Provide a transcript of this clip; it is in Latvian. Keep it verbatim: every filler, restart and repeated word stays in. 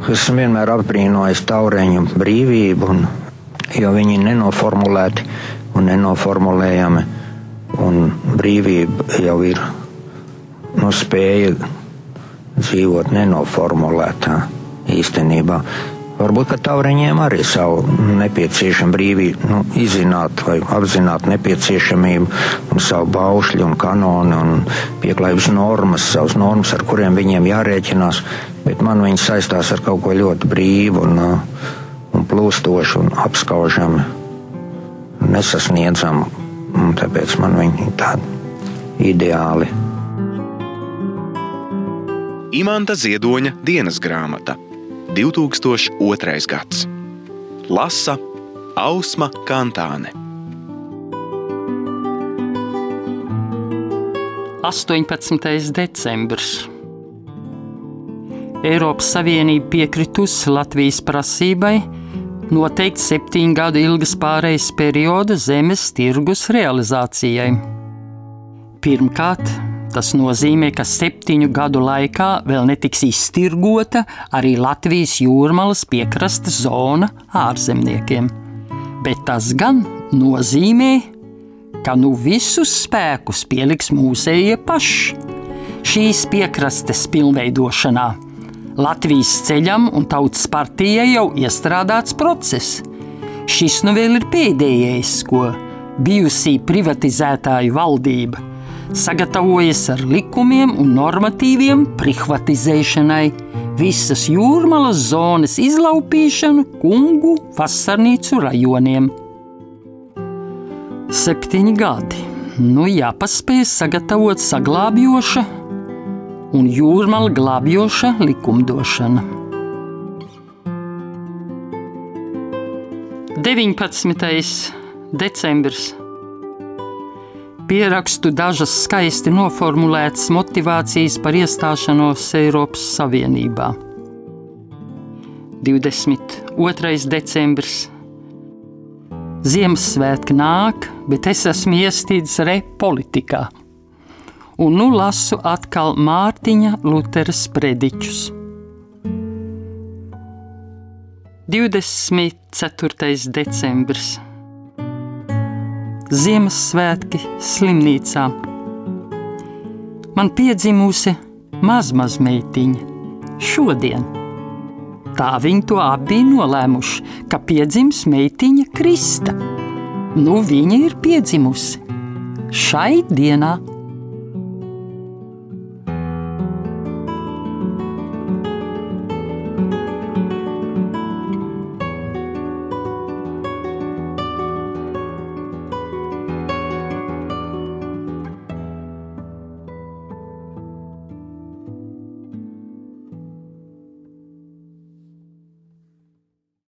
Es vienmēr apbrīnojis taureņu brīvību, un, jo viņi ir nenoformulēti un nenoformulējami, un brīvība jau ir nu, spēja dzīvot nenoformulētā īstenībā. Varbūt, ka taureņiem arī savu nepieciešamu brīvību, nu, izzināt vai apzināt nepieciešamību un savu baušļu un kanonu un pieklājības normas, savas normas, ar kuriem viņiem jārēķinās, bet man viņi saistās ar kaut ko ļoti brīvu un, un plūstošu un apskaužamu, nesasniedzamu, un tāpēc man viņi tādi ideāli. Imanta Ziedoņa dienas grāmata. divtūkstoš otrais gads. Lasa Ausma Kantāne. astoņpadsmitais decembris. Eiropas Savienība piekritusi Latvijas prasībai noteikt septiņu gadu ilgas pārejas perioda zemes tirgus realizācijai. Pirmkārt, tas nozīmē, ka septiņu gadu laikā vēl netiks iztirgota arī Latvijas jūrmalas piekrastes zona ārzemniekiem. Bet tas gan nozīmē, ka nu visus spēkus pieliks mūsējie paši. Šīs piekrastes pilnveidošanā Latvijas ceļam un Tautas partijai jau iestrādāts process. Šis nu vēl ir pēdējais, ko bijusī privatizētāju valdība sagatavojas ar likumiem un normatīviem privatizēšanai, visas jūrmalas zonas izlaupīšanu kungu vasarnīcu rajoniem. Septiņi gadi. Nu jāpaspēj sagatavot saglābjoša un jūrmala glābjoša likumdošana. deviņpadsmitais decembris. Pierakstu dažas skaisti noformulētas motivācijas par iestāšanos Eiropas Savienībā. divdesmit otrais decembris. Ziemassvētki nāk, bet es esmu iestīdis repolitikā. Un nu lasu atkal Mārtiņa Lutera sprediķus. divdesmit ceturtais decembris. Ziemassvētki slimnīcā. Man piedzimusi mazmazmeitiņa šodien. Tā viņi to abi bija nolēmuši, ka piedzims meitiņa Krista. Nu viņa ir piedzimusi šai dienā.